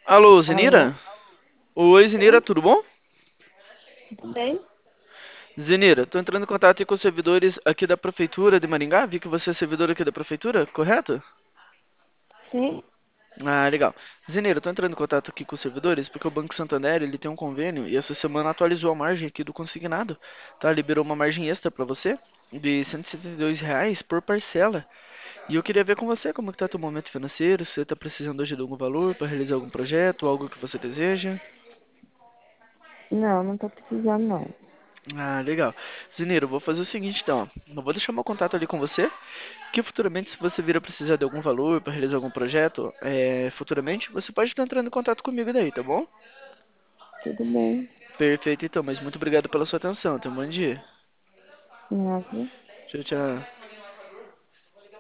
Alô, Zenira? Alô? Oi, Zenira, Sim, tudo bom? tudo bem? Zenira, tô entrando em contato aqui com os servidores aqui da Prefeitura de Maringá. Vi que você é servidor aqui da Prefeitura, correto? Sim, Ah, legal. Zenira, tô entrando em contato aqui com os servidores porque o Banco Santander, ele tem um convênio e essa semana atualizou a margem aqui do consignado, tá? Liberou uma margem extra pra você de R$ 172 por parcela. E eu queria ver com você como que tá teu momento financeiro, se você tá precisando hoje de algum valor para realizar algum projeto, algo que você deseja. não tô precisando não. Ah, legal. Zineiro, eu vou fazer o seguinte então, ó. Eu vou deixar meu contato ali com você, que futuramente, se você vir a precisar de algum valor para realizar algum projeto, futuramente, você pode estar entrando em contato comigo daí, tá bom? Tudo bem, Perfeito então, mas muito obrigado pela sua atenção. Tenha um bom dia. nada. Tchau, tchau.